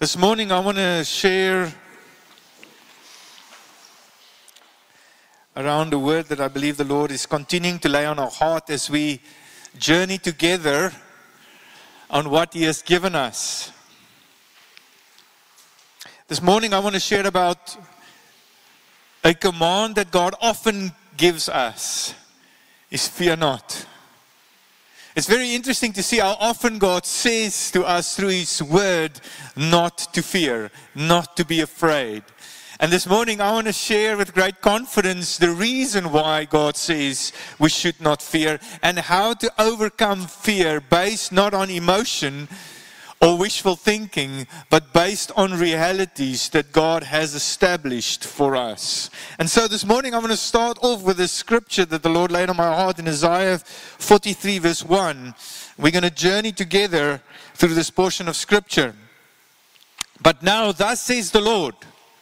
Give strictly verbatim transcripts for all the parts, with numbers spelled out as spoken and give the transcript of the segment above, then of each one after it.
This morning I want to share around the word that I believe the Lord is continuing to lay on our heart as we journey together on what He has given us. This morning I want to share about a command that God often gives us, is fear not. It's very interesting to see how often God says to us through His word not to fear, not to be afraid. And this morning I want to share with great confidence the reason why God says we should not fear and how to overcome fear based not on emotion or wishful thinking, but based on realities that God has established for us. And so this morning I'm going to start off with a scripture that the Lord laid on my heart in Isaiah forty-three verse one. We're going to journey together through this portion of scripture. But now, thus says the Lord.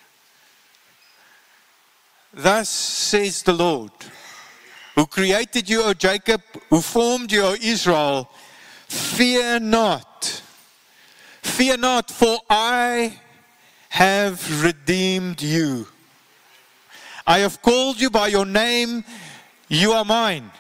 Thus says the Lord, who created you, O Jacob, who formed you, O Israel, fear not. Fear not, for I have redeemed you. I have called you by your name, you are mine.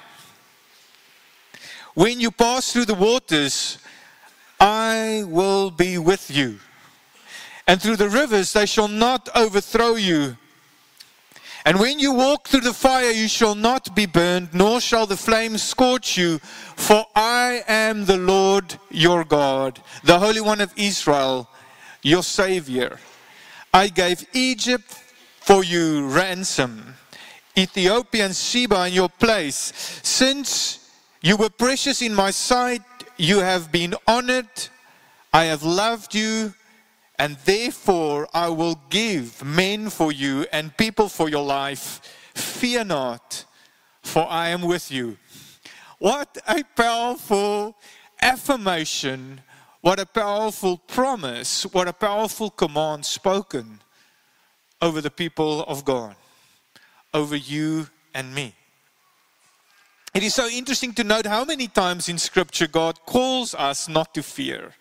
When you pass through the waters, I will be with you. And through the rivers, they shall not overthrow you. And when you walk through the fire, you shall not be burned, nor shall the flames scorch you. For I am the Lord your God, the Holy One of Israel, your Savior. I gave Egypt for you ransom, Ethiopia and Sheba in your place. Since you were precious in my sight, you have been honored. I have loved you. And therefore I will give men for you and people for your life. Fear not, for I am with you. What a powerful affirmation. What a powerful promise. What a powerful command spoken over the people of God. Over you and me. It is so interesting to note how many times in Scripture God calls us not to fear.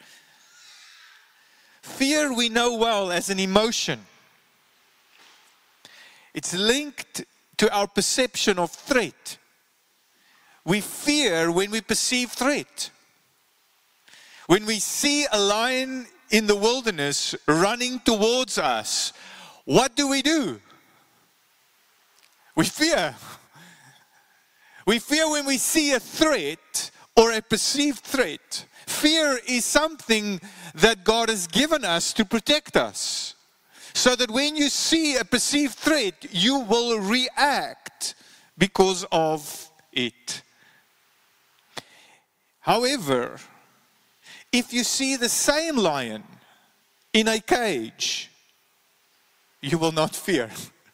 Fear we know well as an emotion. It's linked to our perception of threat. We fear when we perceive threat. When we see a lion in the wilderness running towards us, what do we do? We fear. We fear when we see a threat or a perceived threat. Fear is something that God has given us to protect us. So that when you see a perceived threat, you will react because of it. However, if you see the same lion in a cage, you will not fear.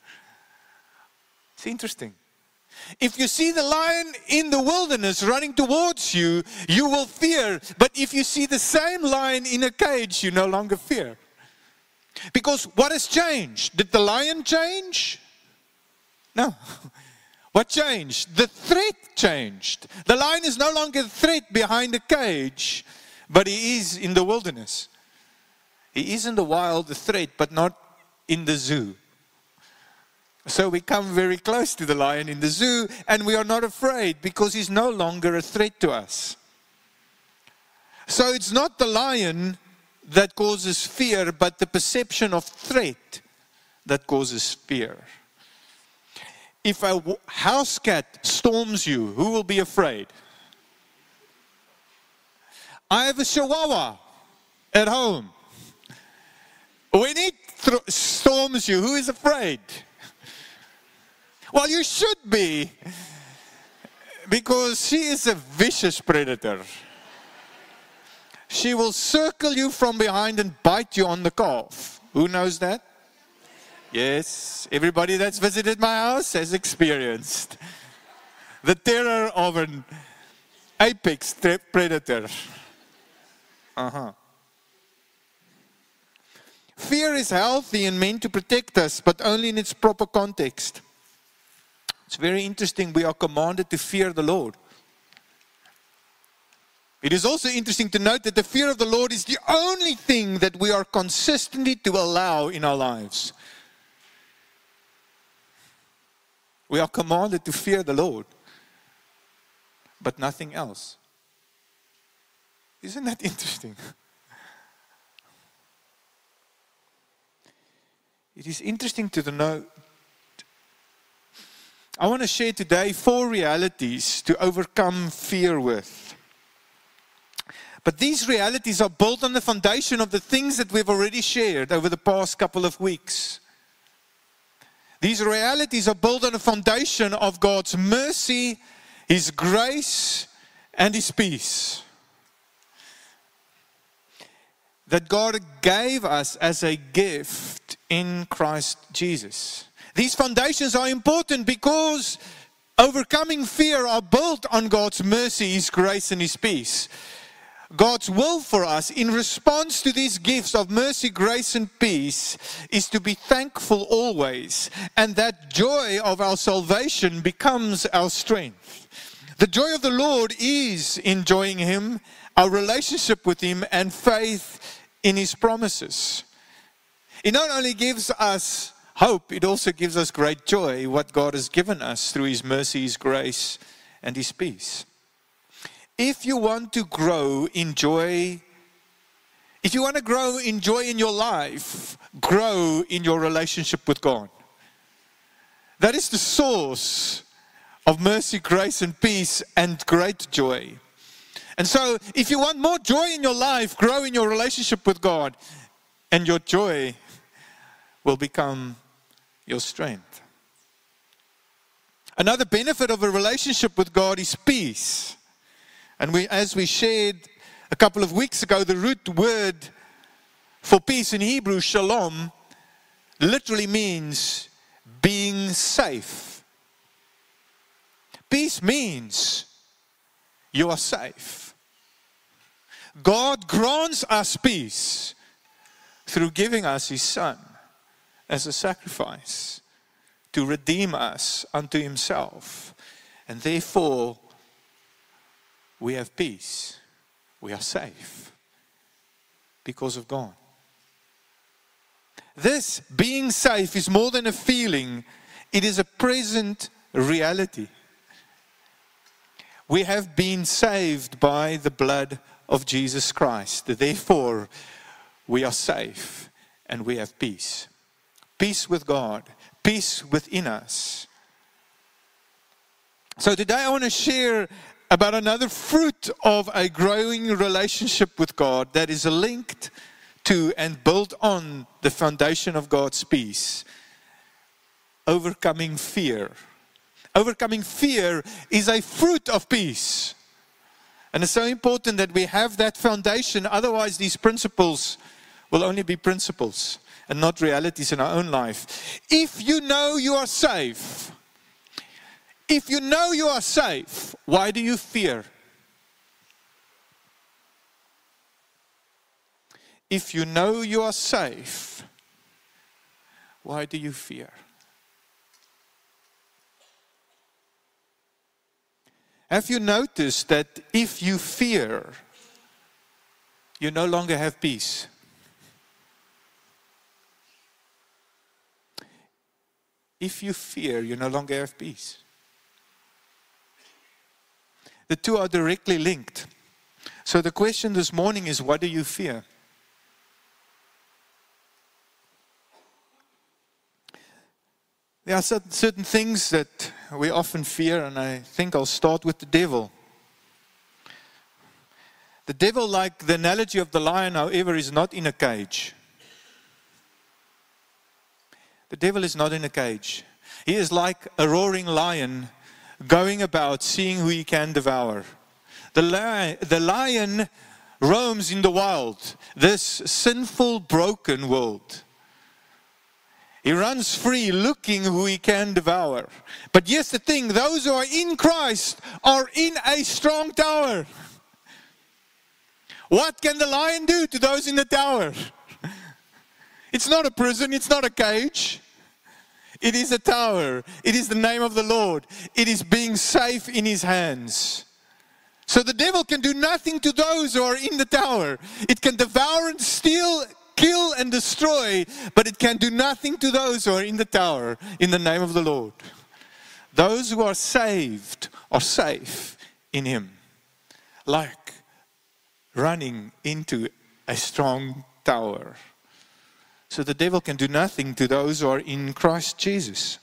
It's interesting. If you see the lion in the wilderness running towards you, you will fear. But if you see the same lion in a cage, you no longer fear. Because what has changed? Did the lion change? No. What changed? The threat changed. The lion is no longer a threat behind a cage, but he is in the wilderness. He is in the wild, a threat, but not in the zoo. So we come very close to the lion in the zoo and we are not afraid because he's no longer a threat to us. So it's not the lion that causes fear, but the perception of threat that causes fear. If a house cat storms you, who will be afraid? I have a chihuahua at home. When it th- storms you, who is afraid? Well, you should be, because she is a vicious predator. She will circle you from behind and bite you on the calf. Who knows that? Yes, everybody that's visited my house has experienced the terror of an apex predator. Uh-huh. Fear is healthy and meant to protect us, but only in its proper context. It's very interesting. We are commanded to fear the Lord. It is also interesting to note that the fear of the Lord is the only thing that we are consistently to allow in our lives. We are commanded to fear the Lord, but nothing else. Isn't that interesting? It is interesting to know. I want to share today four realities to overcome fear with. But these realities are built on the foundation of the things that we've already shared over the past couple of weeks. These realities are built on the foundation of God's mercy, His grace, and His peace that God gave us as a gift in Christ Jesus. These foundations are important because overcoming fear are built on God's mercy, His grace, and His peace. God's will for us in response to these gifts of mercy, grace, and peace is to be thankful always, and that joy of our salvation becomes our strength. The joy of the Lord is enjoying Him, our relationship with Him, and faith in His promises. It not only gives us hope, it also gives us great joy, what God has given us through His mercy, His grace, and His peace. If you want to grow in joy, if you want to grow in joy in your life, grow in your relationship with God. That is the source of mercy, grace, and peace, and great joy. And so, if you want more joy in your life, grow in your relationship with God, and your joy will become your strength. Another benefit of a relationship with God is peace. And we, as we shared a couple of weeks ago, the root word for peace in Hebrew, shalom, literally means being safe. Peace means you are safe. God grants us peace through giving us His Son as a sacrifice to redeem us unto Himself. And therefore, we have peace. We are safe because of God. This being safe is more than a feeling. It is a present reality. We have been saved by the blood of Jesus Christ. Therefore, we are safe and we have peace. Peace with God. Peace within us. So today I want to share about another fruit of a growing relationship with God that is linked to and built on the foundation of God's peace. Overcoming fear. Overcoming fear is a fruit of peace. And it's so important that we have that foundation. Otherwise, these principles will only be principles and not realities in our own life. If you know you are safe, if you know you are safe, why do you fear? If you know you are safe, why do you fear? Have you noticed that if you fear, you no longer have peace? If you fear, you no longer have peace. The two are directly linked. So the question this morning is, what do you fear? There are certain things that we often fear, and I think I'll start with the devil. The devil, like the analogy of the lion, however, is not in a cage. The devil is not in a cage. He is like a roaring lion going about seeing who he can devour. The lion, the lion roams in the wild, this sinful, broken world. He runs free looking who he can devour. But here's the thing, those who are in Christ are in a strong tower. What can the lion do to those in the tower? It's not a prison, it's not a cage. It is a tower. It is the name of the Lord. It is being safe in His hands. So the devil can do nothing to those who are in the tower. It can devour and steal, kill and destroy, but it can do nothing to those who are in the tower in the name of the Lord. Those who are saved are safe in Him, like running into a strong tower. So the devil can do nothing to those who are in Christ Jesus.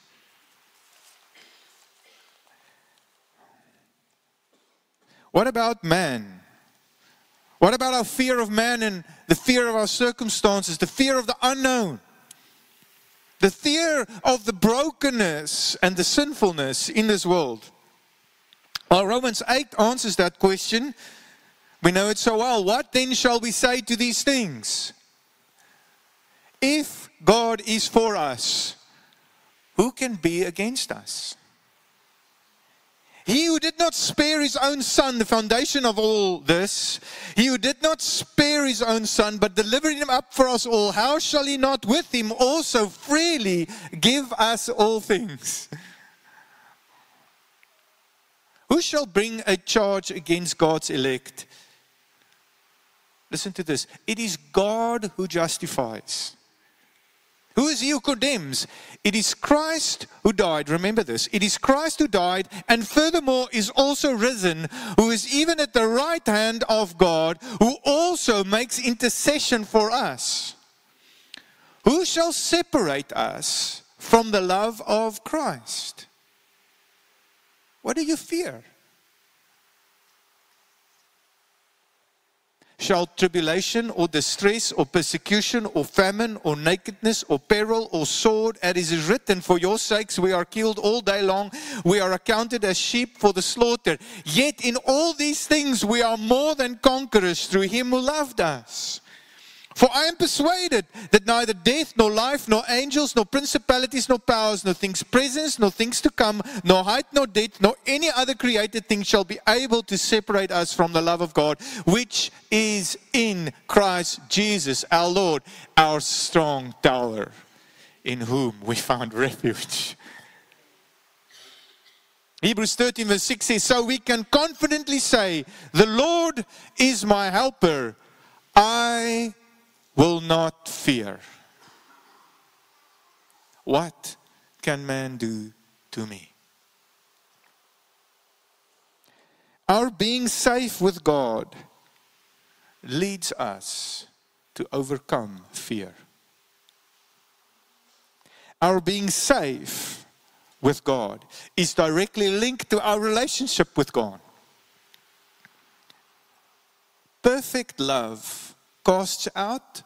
What about man? What about our fear of man and the fear of our circumstances, the fear of the unknown, the fear of the brokenness and the sinfulness in this world? Well, Romans eight answers that question. We know it so well. What then shall we say to these things? If God is for us, who can be against us? He who did not spare His own Son, the foundation of all this, He who did not spare His own Son, but delivered Him up for us all, how shall He not with Him also freely give us all things? Who shall bring a charge against God's elect? Listen to this. It is God who justifies. Who is he who condemns? It is Christ who died. Remember this. It is Christ who died and furthermore is also risen, who is even at the right hand of God, who also makes intercession for us. Who shall separate us from the love of Christ? What do you fear? Shall tribulation or distress or persecution or famine or nakedness or peril or sword, as it is written, for your sakes we are killed all day long, we are accounted as sheep for the slaughter. Yet in all these things we are more than conquerors through Him who loved us. For I am persuaded that neither death, nor life, nor angels, nor principalities, nor powers, nor things present, nor things to come, nor height, nor depth, nor any other created thing shall be able to separate us from the love of God, which is in Christ Jesus our Lord, our strong tower, in whom we found refuge. Hebrews thirteen verse six says, so we can confidently say, the Lord is my helper. I will not fear. What can man do to me? Our being safe with God leads us to overcome fear. Our being safe with God is directly linked to our relationship with God. Perfect love casts out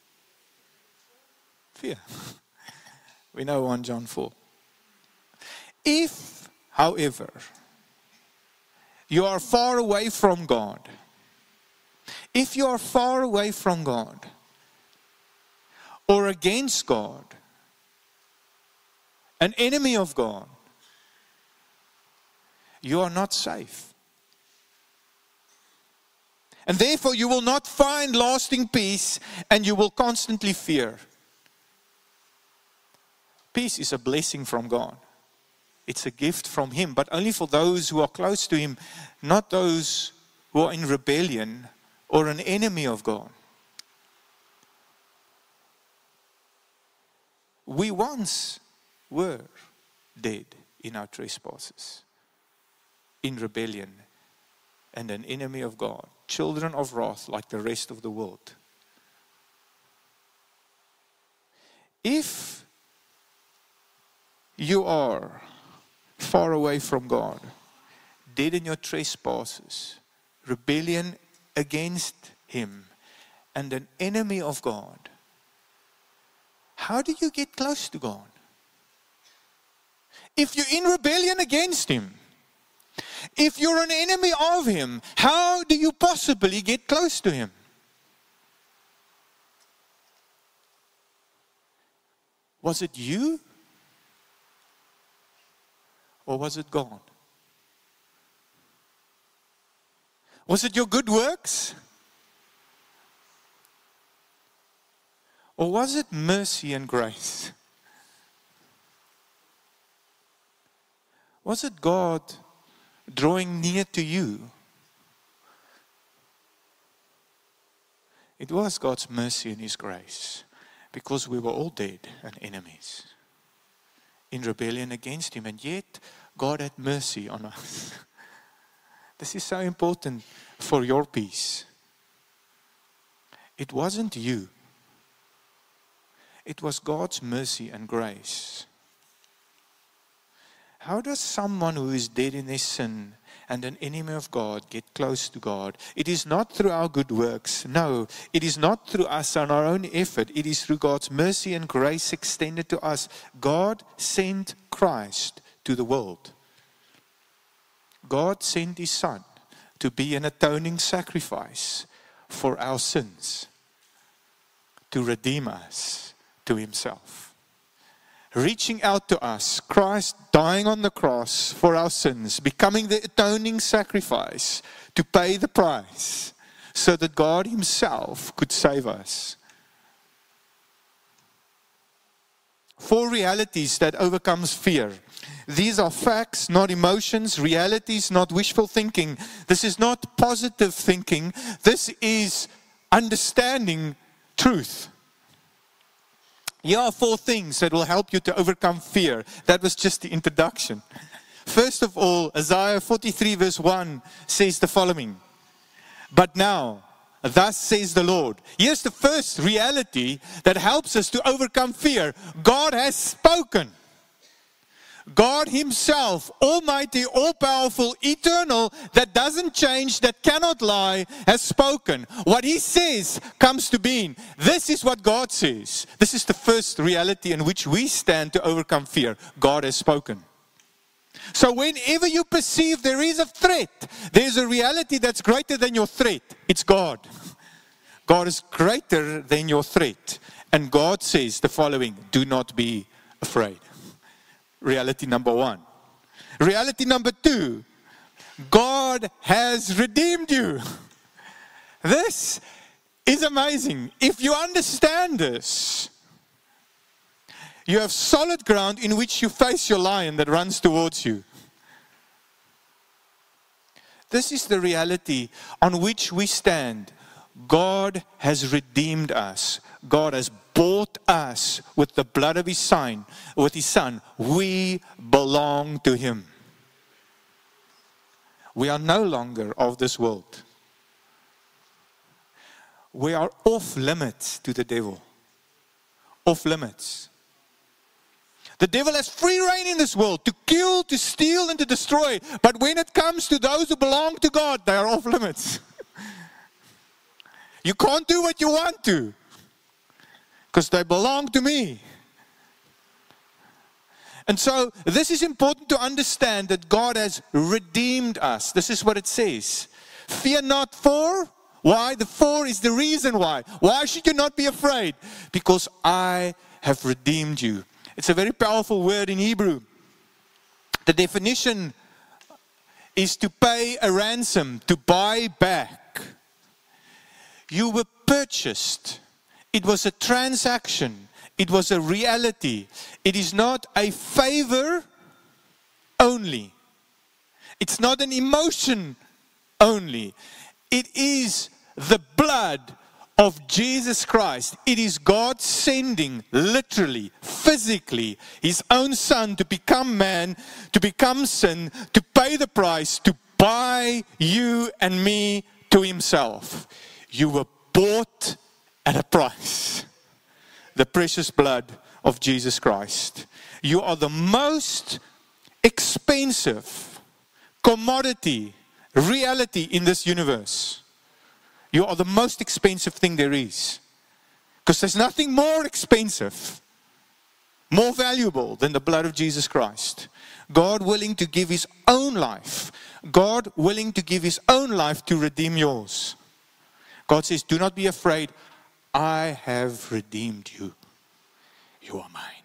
fear. We know First John four. If, however, you are far away from God, if you are far away from God or against God, an enemy of God, you are not safe. And therefore you will not find lasting peace and you will constantly fear. Peace is a blessing from God. It's a gift from Him, but only for those who are close to Him, not those who are in rebellion or an enemy of God. We once were dead in our trespasses, in rebellion, and an enemy of God, children of wrath like the rest of the world. If you are far away from God, dead in your trespasses, rebellion against Him, and an enemy of God, how do you get close to God? If you're in rebellion against Him, if you're an enemy of Him, how do you possibly get close to Him? Was it you? Or was it God? Was it your good works? Or was it mercy and grace? Was it God drawing near to you It was God's mercy and His grace, because we were all dead and enemies in rebellion against Him, and yet God had mercy on us. This is so important for your peace. It wasn't you. It was God's mercy and grace. How does someone who is dead in their sin and an enemy of God get close to God? It is not through our good works. No, it is not through us and our own effort. It is through God's mercy and grace extended to us. God sent Christ to the world. God sent His Son to be an atoning sacrifice for our sins, to redeem us to Himself. Reaching out to us, Christ dying on the cross for our sins, becoming the atoning sacrifice to pay the price so that God Himself could save us. Four realities that overcomes fear. These are facts, not emotions, realities, not wishful thinking. This is not positive thinking. This is understanding truth. Here are four things that will help you to overcome fear. That was just the introduction. First of all, Isaiah forty-three verse one says the following. But now, thus says the Lord. Here's the first reality that helps us to overcome fear. God has spoken. God Himself, Almighty, all-powerful, eternal, that doesn't change, that cannot lie, has spoken. What He says comes to being. This is what God says. This is the first reality in which we stand to overcome fear. God has spoken. So whenever you perceive there is a threat, there's a reality that's greater than your threat. It's God. God is greater than your threat. And God says the following, do not be afraid. Reality number one. Reality number two, God has redeemed you. This is amazing. If you understand this, you have solid ground in which you face your lion that runs towards you. This is the reality on which we stand. God has redeemed us. God has bought us with the blood of His Son, with His Son. We belong to Him. We are no longer of this world. We are off limits to the devil. Off limits. The devil has free reign in this world to kill, to steal, and to destroy. But when it comes to those who belong to God, they are off limits. You can't do what you want to, because they belong to me. And so this is important to understand, that God has redeemed us. This is what it says. Fear not, for why? The for is the reason why. Why should you not be afraid? Because I have redeemed you. It's a very powerful word in Hebrew. The definition is to pay a ransom, to buy back. You were purchased. It was a transaction. It was a reality. It is not a favor only. It's not an emotion only. It is the blood of Jesus Christ. It is God sending, literally, physically, His own Son to become man, to become sin, to pay the price, to buy you and me to Himself. You were bought at a price. The precious blood of Jesus Christ. You are the most expensive commodity, reality in this universe. You are the most expensive thing there is. Because there's nothing more expensive, more valuable than the blood of Jesus Christ. God willing to give His own life. God willing to give His own life to redeem yours. God says, do not be afraid. I have redeemed you. You are mine.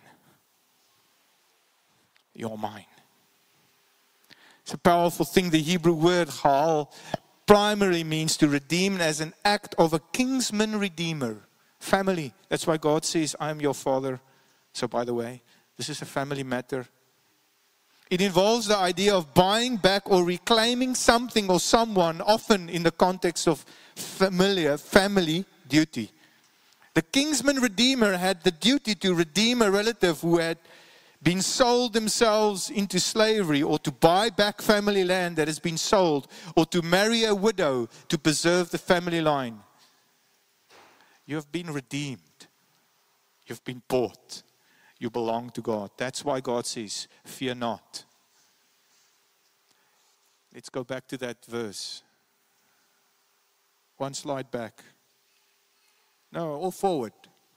You are mine. It's a powerful thing. The Hebrew word chal primarily means to redeem as an act of a kinsman redeemer. Family. That's why God says, I am your father. So by the way, this is a family matter. It involves the idea of buying back or reclaiming something or someone, often in the context of familiar, family duty. The kinsman redeemer had the duty to redeem a relative who had been sold themselves into slavery, or to buy back family land that has been sold, or to marry a widow to preserve the family line. You have been redeemed. You've been bought. You belong to God. That's why God says, fear not. Let's go back to that verse. One slide back. No, all forward.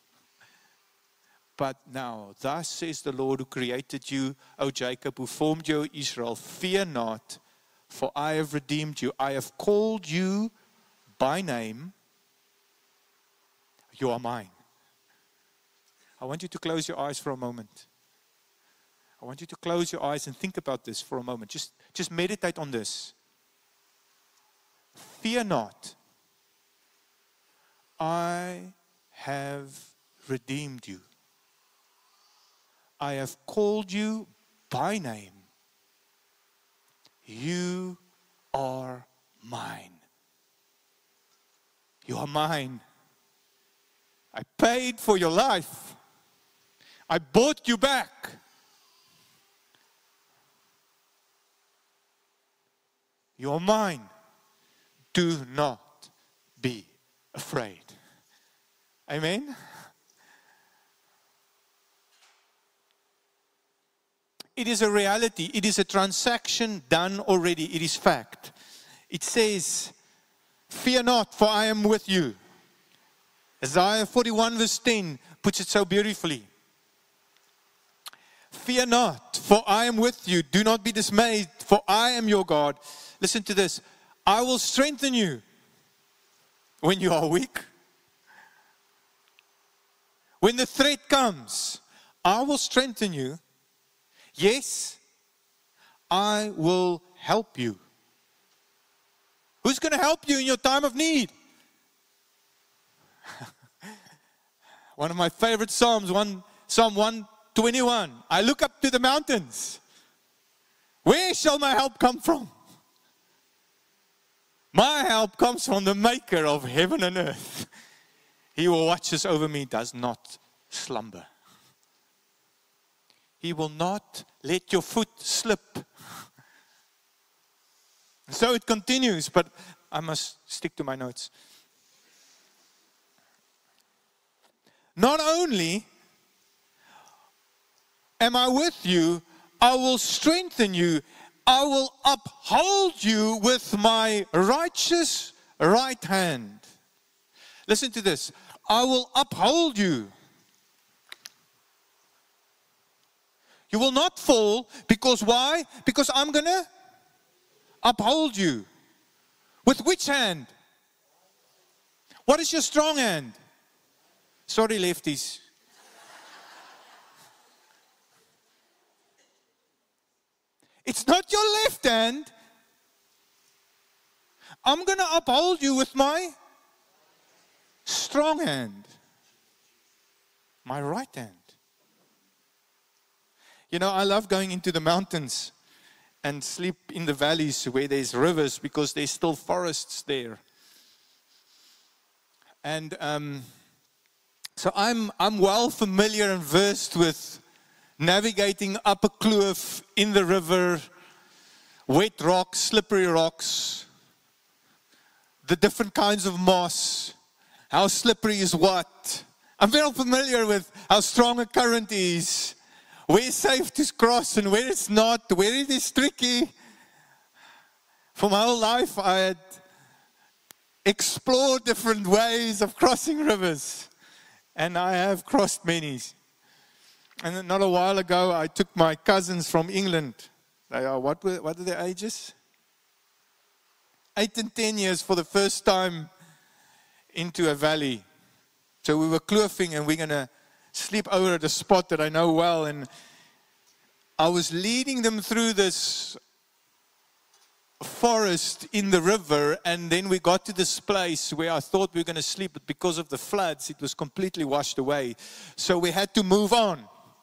But now, thus says the Lord who created you, O Jacob, who formed you, O Israel, fear not, for I have redeemed you. I have called you by name. You are mine. I want you to close your eyes for a moment. I want you to close your eyes and think about this for a moment. Just, just meditate on this. Fear not. I have redeemed you. I have called you by name. You are mine. You are mine. I paid for your life. I bought you back. You are mine. Do not be afraid. Amen. It is a reality. It is a transaction done already. It is fact. It says, fear not, for I am with you. Isaiah forty-one verse ten puts it so beautifully. Fear not, for I am with you. Do not be dismayed, for I am your God. Listen to this. I will strengthen you when you are weak. When the threat comes, I will strengthen you. Yes, I will help you. Who's going to help you in your time of need? One of my favorite Psalms, one, Psalm one twenty-one. I look up to the mountains. Where shall my help come from? My help comes from the maker of heaven and earth. He who watches over me does not slumber. He will not let your foot slip. So it continues, but I must stick to my notes. Not only am I with you, I will strengthen you. I will uphold you with my righteous right hand. Listen to this. I will uphold you. You will not fall, because why? Because I'm going to uphold you. With which hand? What is your strong hand? Sorry, lefties. It's not your left hand. I'm going to uphold you with my strong hand. My right hand. You know, I love going into the mountains and sleep in the valleys where there's rivers, because there's still forests there. And um, so I'm I'm well familiar and versed with navigating up a kloof in the river, wet rocks, slippery rocks, the different kinds of moss, how slippery is what. I'm very familiar with how strong a current is, where it's safe to cross and where it's not, where it is tricky. For my whole life, I had explored different ways of crossing rivers, and I have crossed many. And not a while ago, I took my cousins from England. They are, what were, what are their ages? Eight and ten years for the first time into a valley. So we were kloofing, and we're going to sleep over at a spot that I know well. And I was leading them through this forest in the river, and then we got to this place where I thought we were going to sleep, but because of the floods, it was completely washed away. So we had to move on.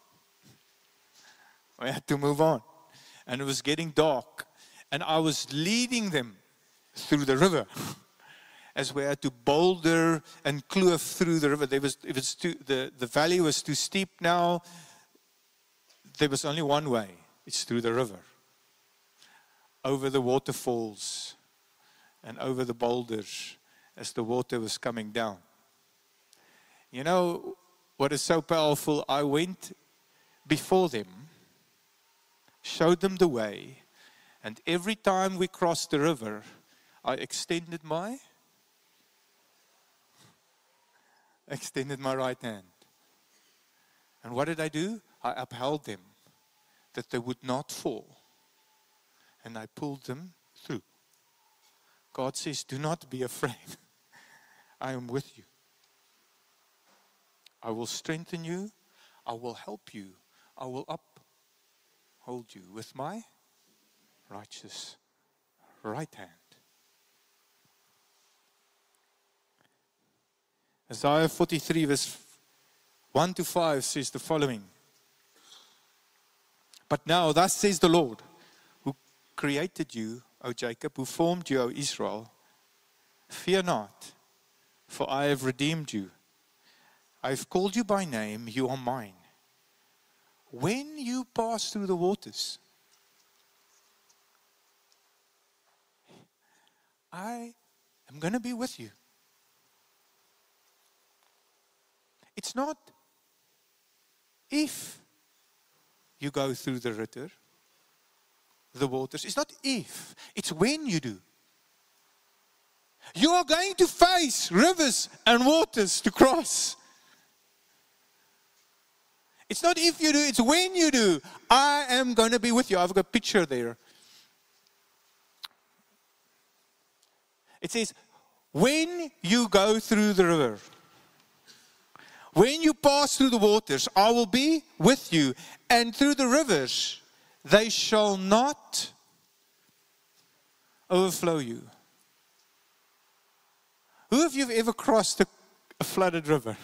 We had to move on. And it was getting dark. And I was leading them through the river. as we had to boulder and kloof through the river. There was, it was too, the, the valley was too steep now. There was only one way. It's through the river. Over the waterfalls and over the boulders as the water was coming down. You know what is so powerful? I went before them, showed them the way, and every time we crossed the river, I extended my extended my right hand. And what did I do? I upheld them that they would not fall. And I pulled them through. God says, do not be afraid. I am with you. I will strengthen you. I will help you. I will uphold you with my righteous right hand. Isaiah forty-three verse one to five says the following. But now thus says the Lord, who created you, O Jacob, who formed you, O Israel, fear not, for I have redeemed you. I have called you by name, you are mine. When you pass through the waters, I am going to be with you. It's not if you go through the river, the waters. It's not if, it's when you do. You are going to face rivers and waters to cross. It's not if you do, it's when you do. I am going to be with you. I've got a picture there. It says, when you go through the river, when you pass through the waters, I will be with you. And through the rivers, they shall not overflow you. Who of you have ever crossed a, a flooded river?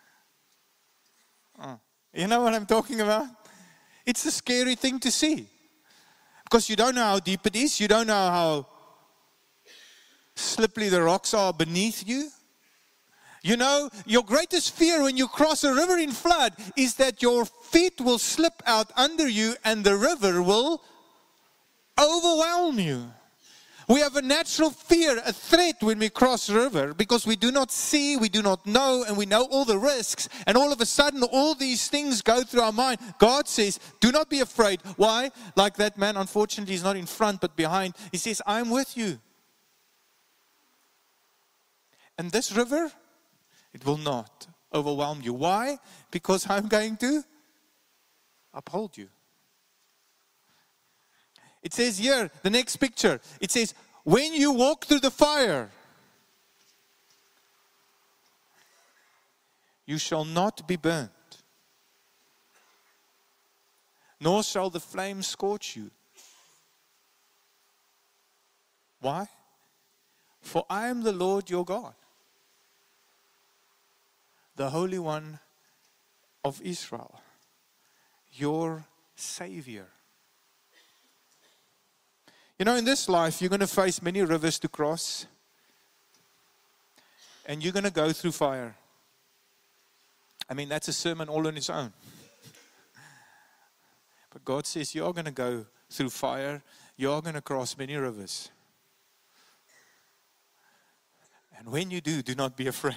Oh, you know what I'm talking about? It's a scary thing to see. Because you don't know how deep it is. You don't know how slippery the rocks are beneath you. You know, your greatest fear when you cross a river in flood is that your feet will slip out under you and the river will overwhelm you. We have a natural fear, a threat when we cross a river because we do not see, we do not know, and we know all the risks. And all of a sudden, all these things go through our mind. God says, do not be afraid. Why? Like that man, unfortunately, he's not in front but behind. He says, I'm with you. And this river, it will not overwhelm you. Why? Because I'm going to uphold you. It says here, the next picture, it says, when you walk through the fire, you shall not be burnt, nor shall the flame scorch you. Why? For I am the Lord your God, the Holy One of Israel, your Savior. You know, in this life, you're going to face many rivers to cross, and you're going to go through fire. I mean, that's a sermon all on its own. But God says, you're going to go through fire, you're going to cross many rivers. And when you do, do not be afraid.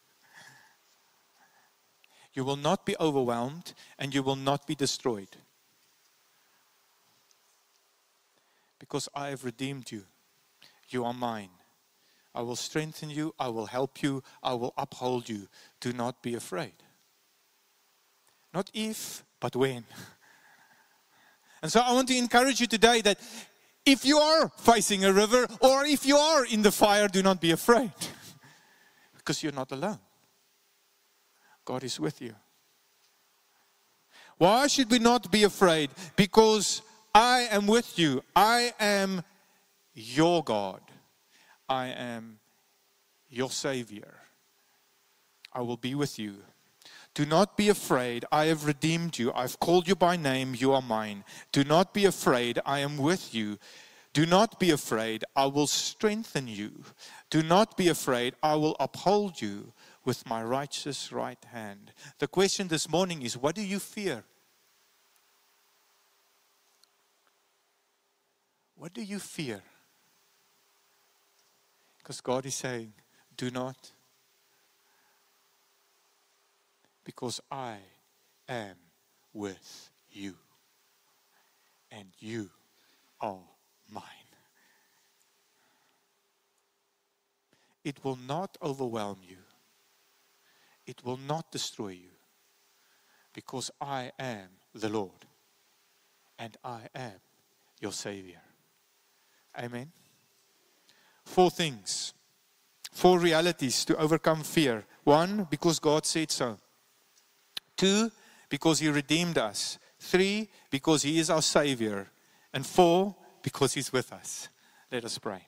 You will not be overwhelmed, and you will not be destroyed. Because I have redeemed you. You are mine. I will strengthen you. I will help you. I will uphold you. Do not be afraid. Not if, but when. And so I want to encourage you today that if you are facing a river or if you are in the fire, do not be afraid. Because you're not alone. God is with you. Why should we not be afraid? Because I am with you. I am your God. I am your Savior. I will be with you. Do not be afraid. I have redeemed you. I've called you by name. You are mine. Do not be afraid. I am with you. Do not be afraid, I will strengthen you. Do not be afraid, I will uphold you with my righteous right hand. The question this morning is, what do you fear? What do you fear? Because God is saying, do not. Because I am with you. And you are mine. It will not overwhelm you. It will not destroy you. Because I am the Lord. And I am your Savior. Amen. Four things. Four realities to overcome fear. One, because God said so. Two, because He redeemed us. Three, because He is our Savior. And four, because He's with us. Let us pray.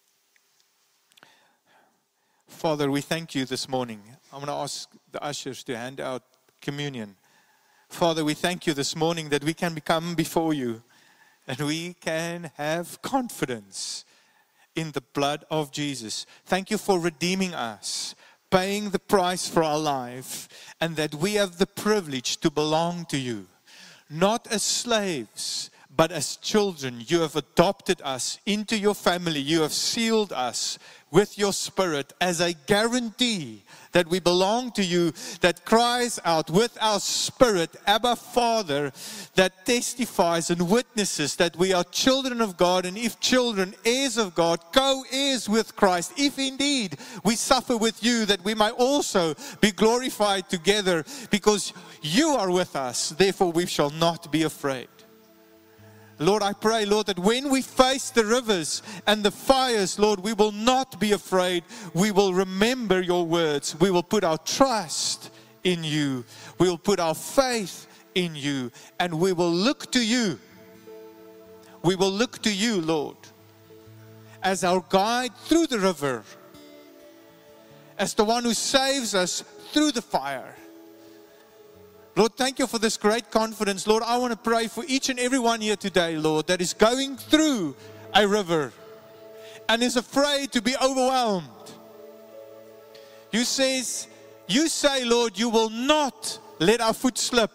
Father, we thank you this morning. I'm going to ask the ushers to hand out communion. Father, we thank you this morning that we can come before you and we can have confidence in the blood of Jesus. Thank you for redeeming us, paying the price for our life, and that we have the privilege to belong to you. Not as slaves, but as children. You have adopted us into your family. You have sealed us with your Spirit as a guarantee that we belong to you, that cries out with our spirit, Abba Father, that testifies and witnesses that we are children of God, and if children, heirs of God, co-heirs with Christ. If indeed we suffer with you, that we might also be glorified together, because you are with us, therefore we shall not be afraid. Lord, I pray, Lord, that when we face the rivers and the fires, Lord, we will not be afraid. We will remember your words. We will put our trust in you. We will put our faith in you. And we will look to you. We will look to you, Lord, as our guide through the river, as the one who saves us through the fire. Lord, thank you for this great confidence. Lord, I want to pray for each and every one here today, Lord, that is going through a river and is afraid to be overwhelmed. You says, you say, Lord, you will not let our foot slip.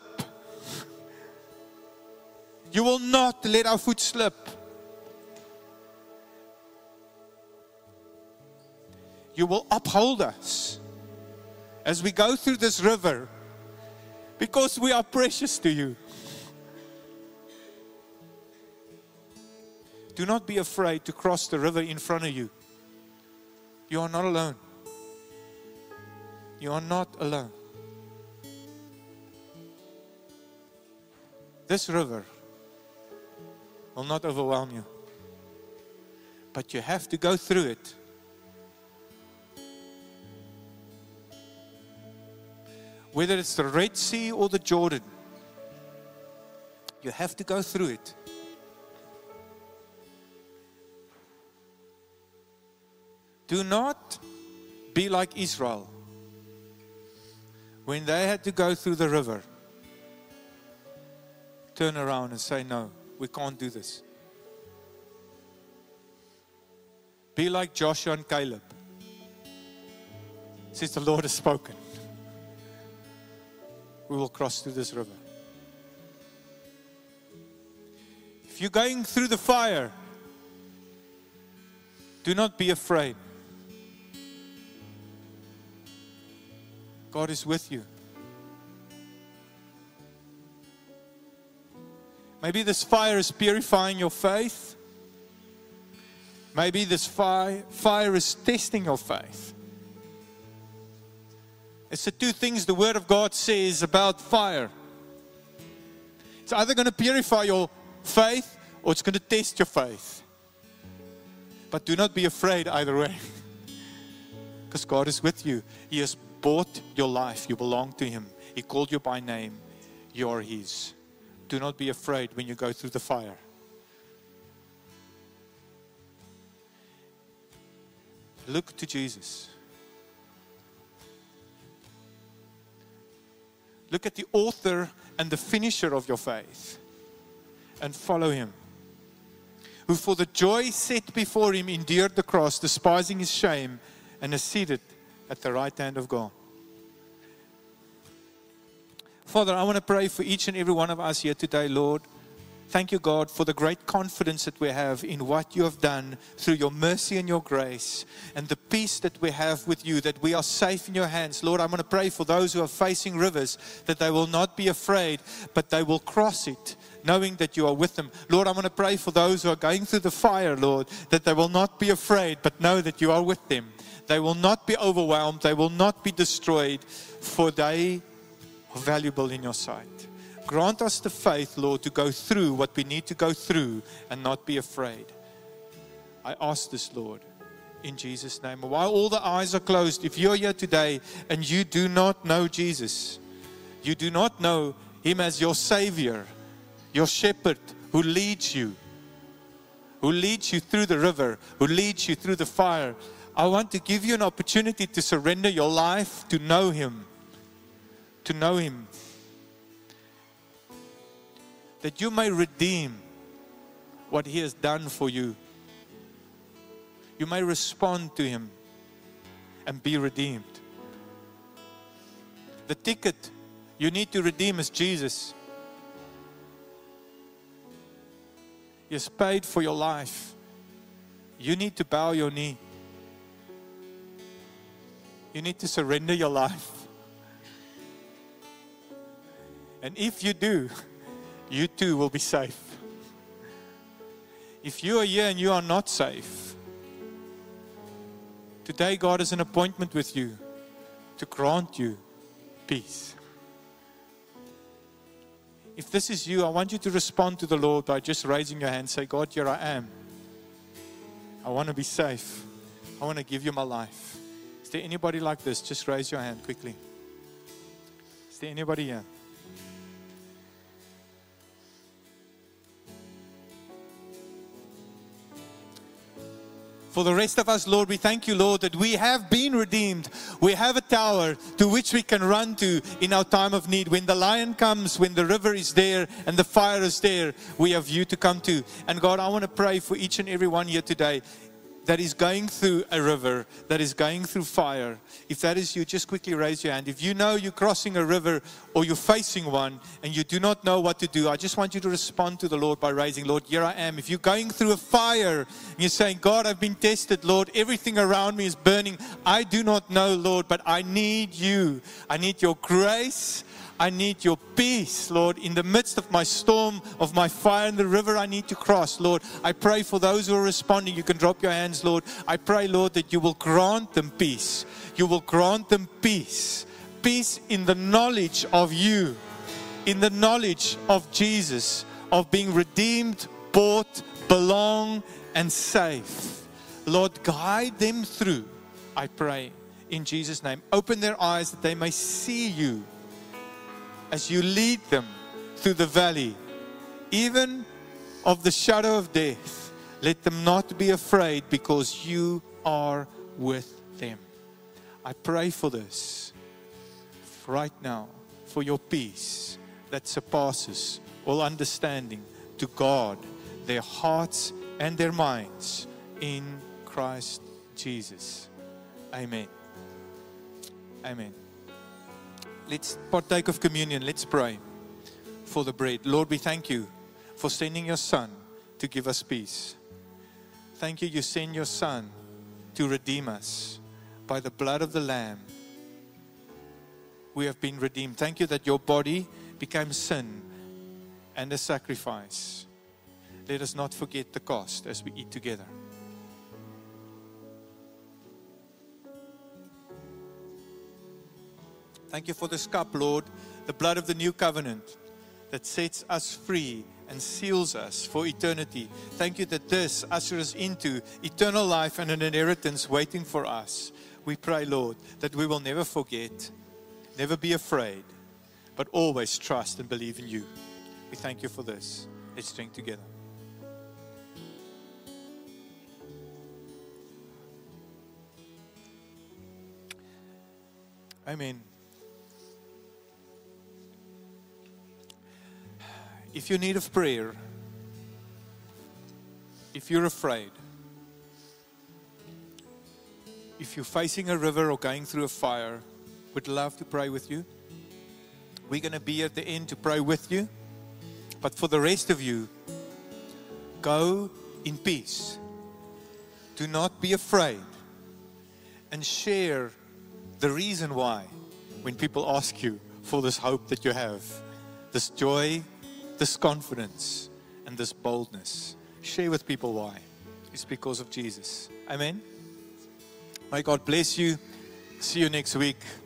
You will not let our foot slip. You will uphold us as we go through this river, because we are precious to you. Do not be afraid to cross the river in front of you. You are not alone. You are not alone. This river will not overwhelm you. But you have to go through it. Whether it's the Red Sea or the Jordan, you have to go through it. Do not be like Israel when they had to go through the river. Turn around and say, no, we can't do this. Be like Joshua and Caleb. Since the Lord has spoken, we will cross through this river. If you're going through the fire, do not be afraid. God is with you. Maybe this fire is purifying your faith. Maybe this fire, fire is testing your faith. It's the two things the Word of God says about fire. It's either going to purify your faith or it's going to test your faith. But do not be afraid either way. Because God is with you. He has bought your life. You belong to Him. He called you by name. You are His. Do not be afraid when you go through the fire. Look to Jesus. Look at the author and the finisher of your faith and follow Him. who for the joy set before him endured the cross, despising his shame, and is seated at the right hand of God. Father, I want to pray for each and every one of us here today, Lord. Thank you, God, for the great confidence that we have in what you have done through your mercy and your grace, and the peace that we have with you, that we are safe in your hands. Lord, I want to pray for those who are facing rivers, that they will not be afraid, but they will cross it, knowing that you are with them. Lord, I want to pray for those who are going through the fire, Lord, that they will not be afraid, but know that you are with them. They will not be overwhelmed. They will not be destroyed, for they are valuable in your sight. Grant us the faith, Lord, to go through what we need to go through and not be afraid. I ask this, Lord, in Jesus' name. While all the eyes are closed, if you're here today and you do not know Jesus, you do not know him as your Savior, your shepherd who leads you, who leads you through the river, who leads you through the fire, I want to give you an opportunity to surrender your life to know him, to know him, that you may redeem what he has done for you. You may respond to him and be redeemed. The ticket you need to redeem is Jesus. He has paid for your life. You need to bow your knee. You need to surrender your life. And if you do, you too will be safe. If you are here and you are not safe, today God has an appointment with you to grant you peace. If this is you, I want you to respond to the Lord by just raising your hand. Say, God, here I am. I want to be safe. I want to give you my life. Is there anybody like this? Just raise your hand quickly. Is there anybody here? For the rest of us, Lord, we thank you, Lord, that we have been redeemed. We have a tower to which we can run to in our time of need. When the lion comes, when the river is there and the fire is there, we have you to come to. And God, I want to pray for each and every one here today that is going through a river, that is going through fire. If that is you, just quickly raise your hand. If you know you're crossing a river or you're facing one and you do not know what to do, I just want you to respond to the Lord by raising, Lord, here I am. If you're going through a fire and you're saying, God, I've been tested, Lord, everything around me is burning. I do not know, Lord, but I need you. I need your grace. I need your peace, Lord, in the midst of my storm, of my fire in the river I need to cross, Lord. I pray for those who are responding. You can drop your hands, Lord. I pray, Lord, that you will grant them peace. You will grant them peace. Peace in the knowledge of you, in the knowledge of Jesus, of being redeemed, bought, belong, and safe. Lord, guide them through, I pray, in Jesus' name. Open their eyes that they may see you as you lead them through the valley, even of the shadow of death. Let them not be afraid, because you are with them. I pray for this right now, for your peace that surpasses all understanding, to guard their hearts and their minds in Christ Jesus. Amen. Amen. Let's partake of communion. Let's pray for the bread. Lord, we thank you for sending your Son to give us peace. Thank you, you send your Son to redeem us. By the blood of the Lamb, we have been redeemed. Thank you that your body became sin and a sacrifice. Let us not forget the cost as we eat together. Thank you for this cup, Lord, the blood of the new covenant that sets us free and seals us for eternity. Thank you that this ushers into eternal life and an inheritance waiting for us. We pray, Lord, that we will never forget, never be afraid, but always trust and believe in you. We thank you for this. Let's drink together. Amen. If you need of prayer, if you're afraid, if you're facing a river or going through a fire, would love to pray with you. We're going to be at the end to pray with you. But for the rest of you, go in peace. Do not be afraid. And share the reason why when people ask you for this hope that you have, this joy, this confidence, and this boldness. Share with people why. It's because of Jesus. Amen. May God bless you. See you next week.